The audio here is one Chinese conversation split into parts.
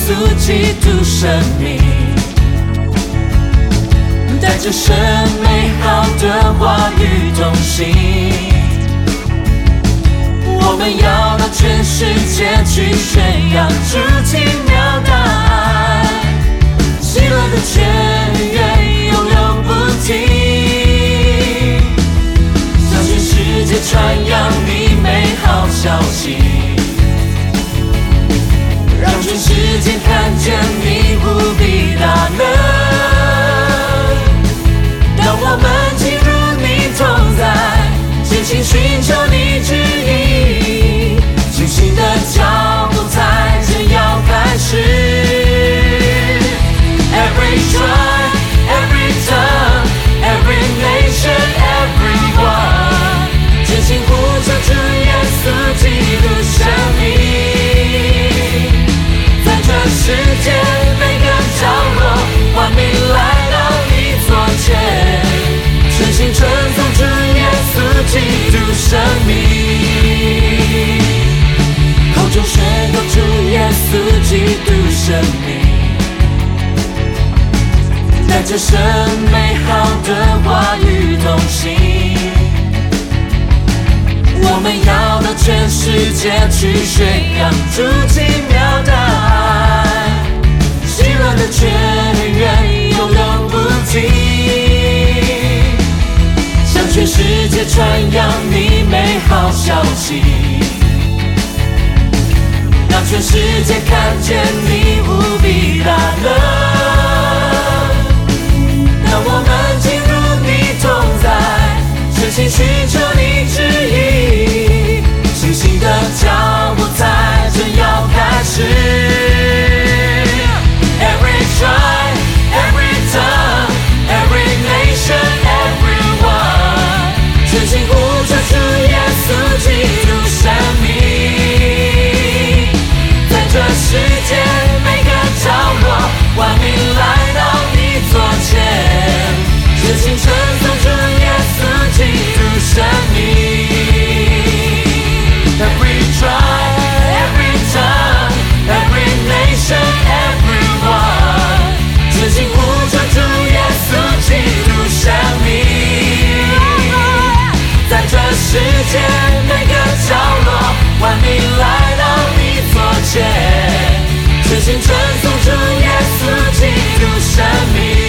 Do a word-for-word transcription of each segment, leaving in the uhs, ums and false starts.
稣基督生命，带着神美好的话语同行。我们要到全世界去宣扬主奇妙大爱，喜乐的泉源永永不停，向全世界传扬你美好消息，让全世界看见你无比大能。当我们进入你同在，尽情寻求你旨意，信心的脚步才正要开始。Every tribe, every tongue, every nation, everyone， 真心呼求主耶稣基督生命，在这世界每个角落，万民来到你座前，全心称颂主耶稣基督生命，口中宣告主耶稣基督生命，带着神美好的话语同行。我们要到全世界去宣扬主奇妙的爱，喜乐的泉源永永不停，向全世界传扬你美好消息，让全世界看见你无比大能。当我们进入你同在，真心寻求你旨意，信心的脚步才正要开始。Every tribe, every tongue, every nation, everyone， 全心呼求主耶稣基督生命，在这世界每个角落，万民来到你座前，真心称颂主耶稣基督生命。Every tribe, every tongue, every nation, everyone， 真心呼求主耶稣基督生命，在这世界每个角落，万民来到你座前，真心称颂主耶稣基督生命。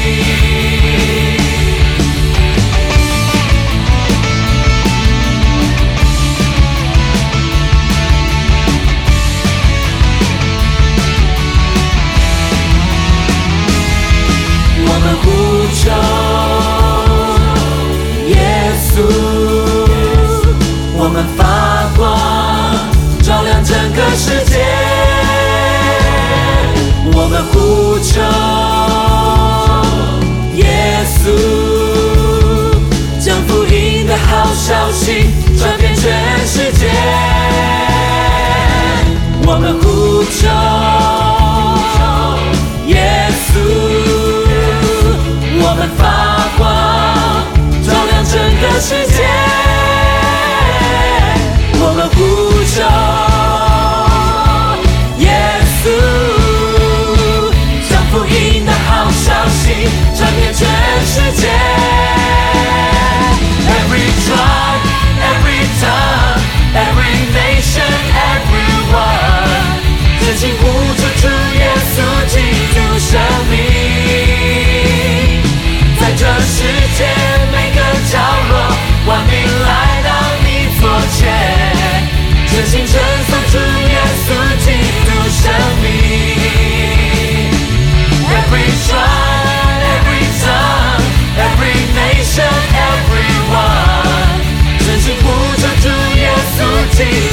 我们呼求耶稣，我们发光照亮整个世界。我们呼求耶稣，将福音的好消息传遍全世界。我们呼求耶稣，我们发光照亮整个世界。我们呼求耶稣，将福音的好消息传遍全世界。Every tribe, every tongue, every nation, everyone， 真心呼求主耶稣基督生命，在这世界每个角落，万民来到你座前，真心称颂主耶稣基督生命。Every tribe, every tongue, every nation, everyone， 真心呼求主耶稣基